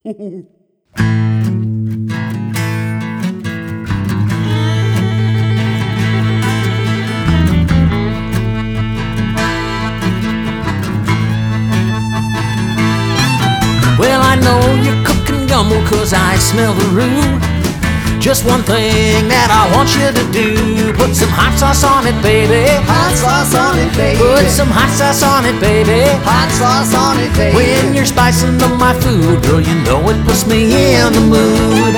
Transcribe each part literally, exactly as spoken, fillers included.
Well, I know you're cooking gumbo 'cause I smell the roux. Just one thing that I want you to do: put some hot sauce on it, baby. Hot sauce on it, baby. Put some hot sauce on it, baby. Hot sauce on it, baby. When you're spicing up my food, girl, you know it puts me in the mood.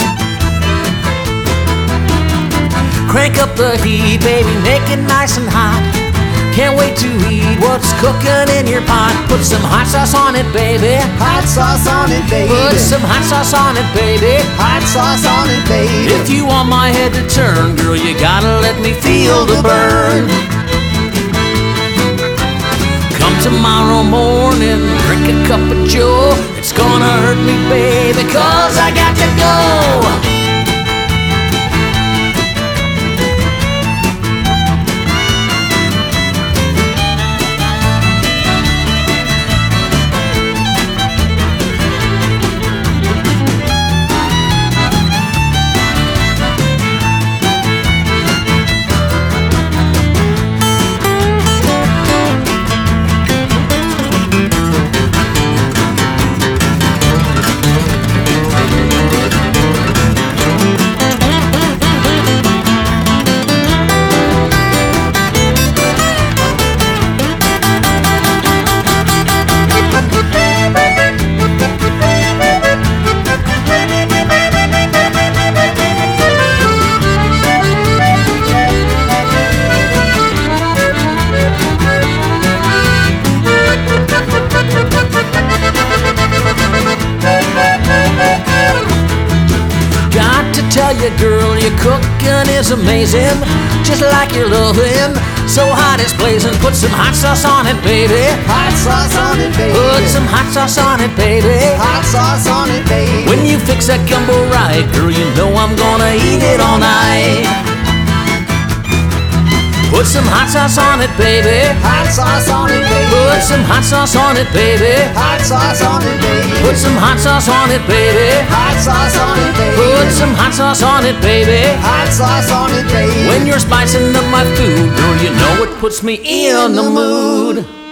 Crank up the heat, baby, make it nice and hot. Can't wait to eat what's cooking in your pot. Put some hot sauce on it, baby. Hot sauce on it, baby. Put some hot sauce on it, baby. Hot sauce on it, baby. If you want my head to turn, girl, you gotta let me feel the burn. Come tomorrow morning, drink a cup of joe. It's gonna hurt me, baby, 'cause I got to go. Tell you, girl, your cooking is amazing, just like your loving, so hot it's blazing. Put some hot sauce on it, baby. Hot sauce on it, baby. Put some hot sauce on it, baby. Hot sauce on it, baby. When you fix that gumbo right, girl, you know I'm gonna eat it all night. Put some hot sauce on it, baby. Hot sauce on it, baby. Put some hot sauce on it, baby. Hot sauce on it, baby. Put some hot sauce on it, baby. Hot sauce on it, baby. Put some hot sauce on it, baby. Hot sauce on it, baby. When you're spicing up my food, girl, you know it puts me in the mood.